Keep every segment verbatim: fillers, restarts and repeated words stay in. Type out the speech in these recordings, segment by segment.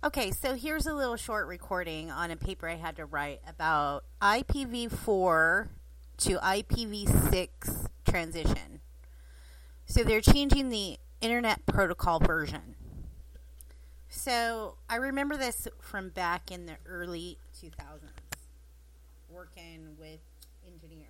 Okay, so here's a little short recording on a paper I had to write about I P v four to I P v six transition. So they're changing the Internet Protocol version. So I remember this from back in the early two thousands, working with engineers.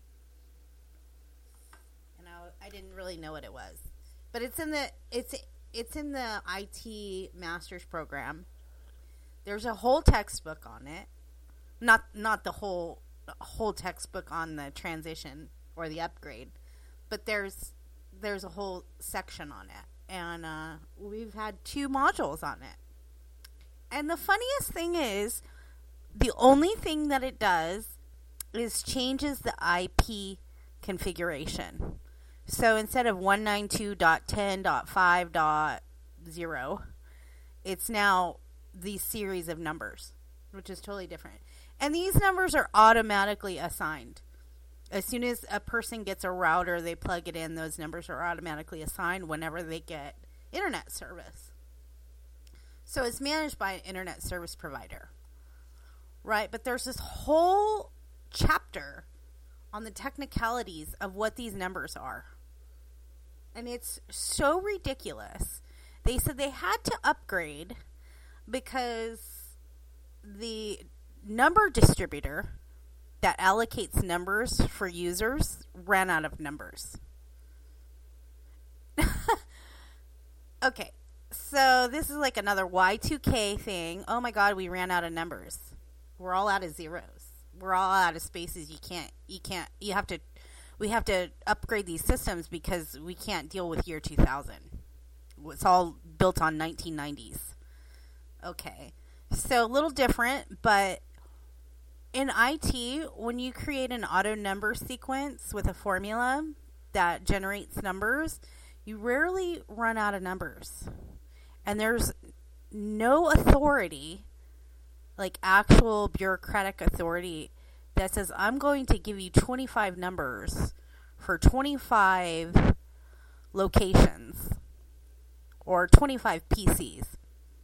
And I, I didn't really know what it was. But it's in the it's it's in the I T master's program. There's a whole textbook on it. Not not the whole whole textbook on the transition or the upgrade, but there's there's a whole section on it. And uh, we've had two modules on it. And the funniest thing is, the only thing that it does is changes the I P configuration. So instead of one ninety-two dot ten dot five dot zero, it's now these series of numbers, which is totally different. And these numbers are automatically assigned. As soon as a person gets a router, they plug it in, those numbers are automatically assigned whenever they get internet service. So it's managed by an internet service provider, right? But there's this whole chapter on the technicalities of what these numbers are. And it's so ridiculous. They said they had to upgrade because the number distributor that allocates numbers for users ran out of numbers. Okay, so this is like another Y two K thing. Oh my God, we ran out of numbers. We're all out of zeros. We're all out of spaces. You can't, you can't, you have to, we have to upgrade these systems because we can't deal with year two thousand. It's all built on nineteen nineties. Okay, so a little different, but in I T, when you create an auto number sequence with a formula that generates numbers, you rarely run out of numbers. And there's no authority, like actual bureaucratic authority, that says, I'm going to give you twenty-five numbers for twenty-five locations or twenty-five P Cs.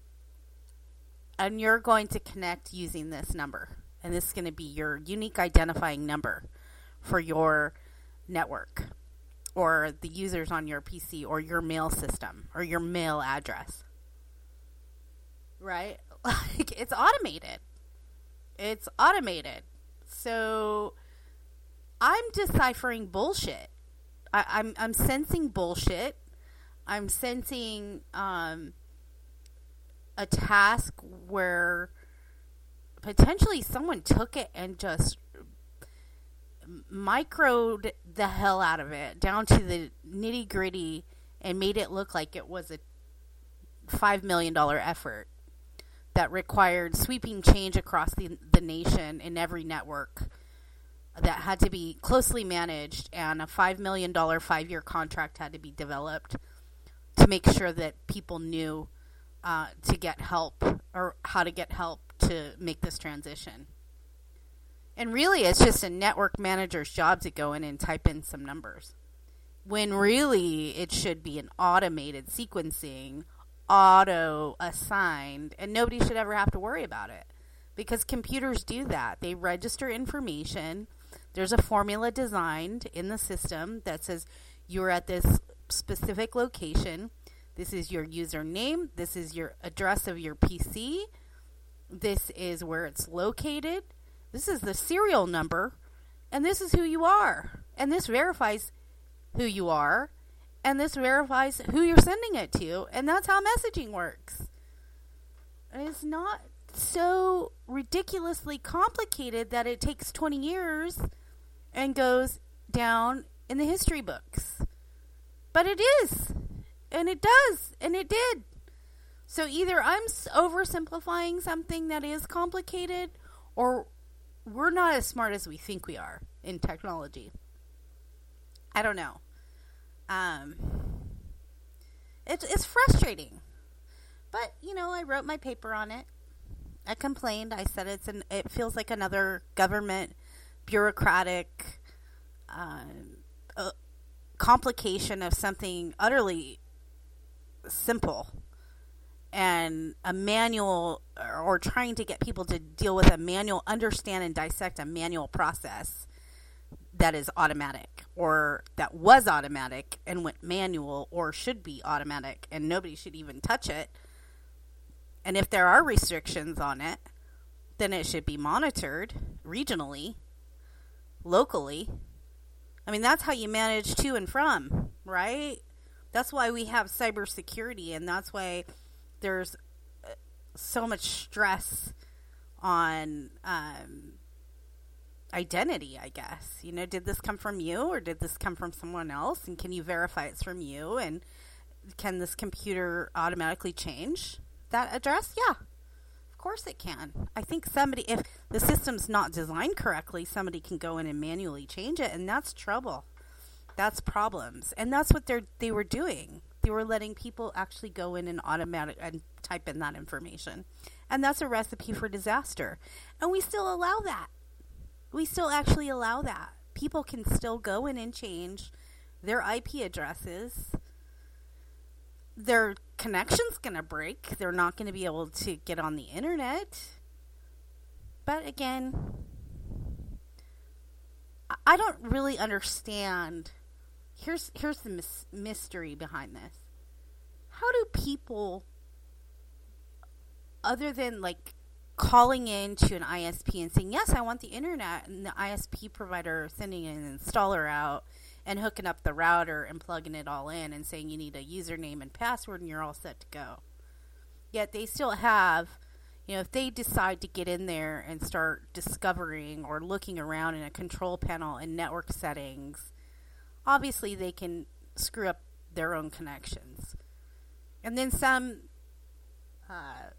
And you're going to connect using this number. And this is going to be your unique identifying number for your network or the users on your P C or your mail system or your mail address. Right? Like, it's automated. It's automated. So I'm deciphering bullshit. I, I'm I'm sensing bullshit. I'm sensing um, a task where potentially someone took it and just microed the hell out of it down to the nitty gritty and made it look like it was a five million dollars effort that required sweeping change across the, the nation in every network that had to be closely managed, and a five million dollars five-year contract had to be developed to make sure that people knew uh, to get help or how to get help to make this transition. And really, it's just a network manager's job to go in and type in some numbers. When really, it should be an automated sequencing, auto-assigned, and nobody should ever have to worry about it. Because computers do that. They register information. There's a formula designed in the system that says you're at this specific location. This is your username. This is your address of your P C. This is where it's located. This is the serial number. And this is who you are. And this verifies who you are. And this verifies who you're sending it to. And that's how messaging works. And it's not so ridiculously complicated that it takes twenty years and goes down in the history books. But it is. And it does. And it did. So either I'm oversimplifying something that is complicated, or we're not as smart as we think we are in technology. I don't know. Um, it's it's frustrating. But, you know, I wrote my paper on it. I complained. I said it's an, it feels like another government bureaucratic uh, uh, complication of something utterly simple. and a manual, or trying to get people to deal with a manual, understand and dissect a manual process that is automatic, or that was automatic and went manual, or should be automatic and nobody should even touch it. And if there are restrictions on it, then it should be monitored regionally, locally. I mean, that's how you manage to and from, right? That's why we have cybersecurity, and that's why there's so much stress on um, identity, I guess. You know, did this come from you, or did this come from someone else? And can you verify it's from you? And can this computer automatically change that address? Yeah, of course it can. I think somebody, if the system's not designed correctly, somebody can go in and manually change it, and that's trouble. That's problems. And that's what they're they were doing. They were letting people actually go in and automatic and type in that information. And that's a recipe for disaster. And we still allow that. We still actually allow that. People can still go in and change their I P addresses. Their connection's going to break. They're not going to be able to get on the internet. But again, I don't really understand. Here's here's the mis- mystery behind this. How do people, other than like calling in to an I S P and saying, yes, I want the internet, and the I S P provider sending an installer out and hooking up the router and plugging it all in and saying you need a username and password and you're all set to go. Yet they still have, you know, if they decide to get in there and start discovering or looking around in a control panel and network settings, obviously they can screw up their own connections. And then some uh,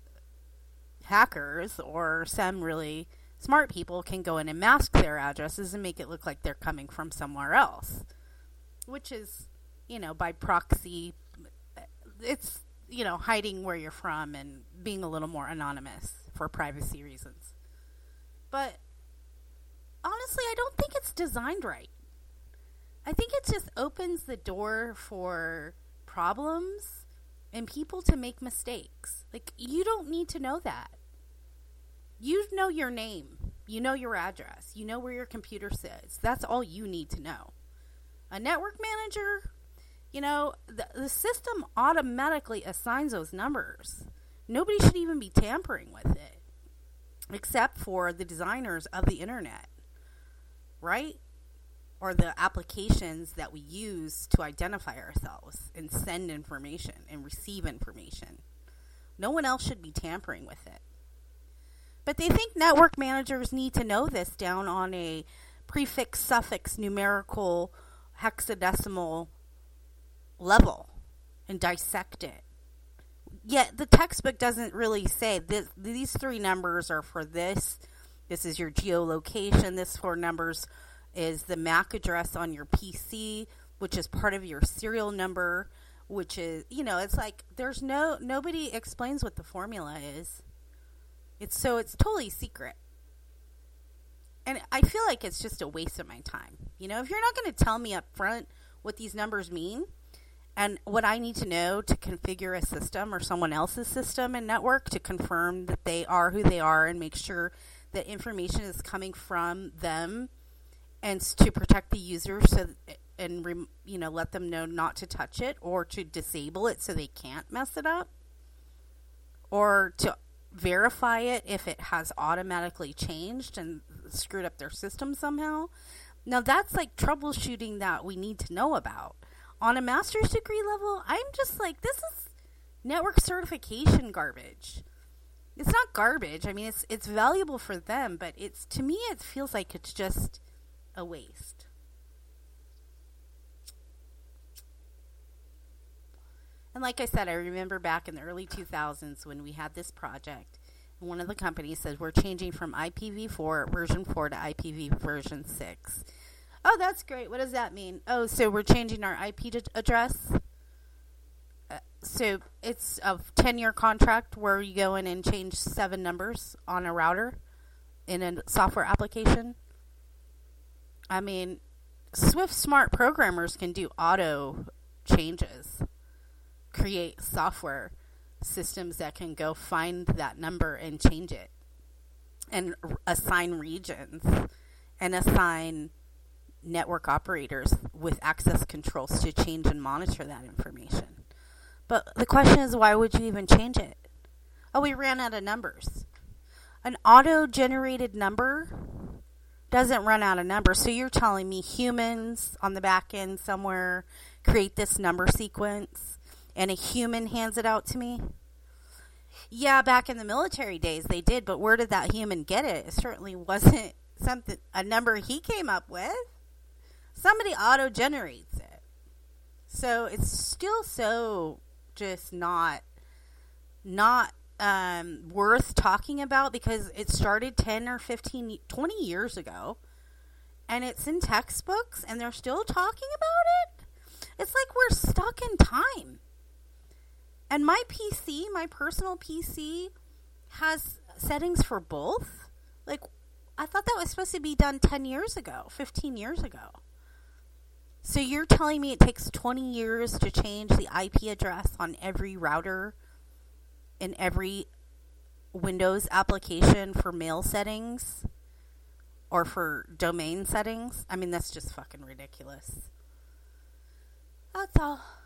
hackers or some really smart people can go in and mask their addresses and make it look like they're coming from somewhere else, which is, you know, by proxy, it's, you know, hiding where you're from and being a little more anonymous for privacy reasons. But honestly, I don't think it's designed right. I think it just opens the door for problems and people to make mistakes. Like, you don't need to know that. You know your name. You know your address. You know where your computer sits. That's all you need to know. A network manager, you know, the, the system automatically assigns those numbers. Nobody should even be tampering with it, except for the designers of the internet, right? Or the applications that we use to identify ourselves and send information and receive information. No one else should be tampering with it. But they think network managers need to know this down on a prefix, suffix, numerical, hexadecimal level and dissect it. Yet the textbook doesn't really say this, these three numbers are for this. This is your geolocation. This four numbers is the M A C address on your P C, which is part of your serial number, which is, you know, it's like there's no, nobody explains what the formula is. It's so it's totally secret. And I feel like it's just a waste of my time. You know, if you're not going to tell me up front what these numbers mean and what I need to know to configure a system or someone else's system and network to confirm that they are who they are and make sure that information is coming from them and to protect the user so and, you know, let them know not to touch it or to disable it so they can't mess it up, or to verify it if it has automatically changed and screwed up their system somehow. Now that's like troubleshooting that we need to know about. On a master's degree level, I'm just like, this is network certification garbage. It's not garbage. I mean, it's it's valuable for them, but it's, to me, it feels like it's just a waste. And like I said, I remember back in the early two thousands when we had this project, and one of the companies said, we're changing from I P v four version four to I P v version six. Oh, that's great. What does that mean? Oh, so we're changing our I P address? Uh, so it's a ten-year contract where you go in and change seven numbers on a router in a software application? I mean, Swift smart programmers can do auto changes, create software systems that can go find that number and change it and assign regions and assign network operators with access controls to change and monitor that information. But the question is, why would you even change it? Oh, we ran out of numbers. An auto-generated number doesn't run out of numbers. So you're telling me humans on the back end somewhere create this number sequence and a human hands it out to me? Yeah, back in the military days they did, but where did that human get it? It certainly wasn't something a number he came up with. Somebody auto-generates it. So it's still so just not not um, worth talking about, because it started ten or fifteen, twenty years ago, and it's in textbooks, and they're still talking about it. It's like we're stuck in time. And my P C, my personal P C, has settings for both. Like, I thought that was supposed to be done ten years ago, fifteen years ago. So you're telling me it takes twenty years to change the I P address on every router in every Windows application for mail settings or for domain settings? I mean, that's just fucking ridiculous. That's all.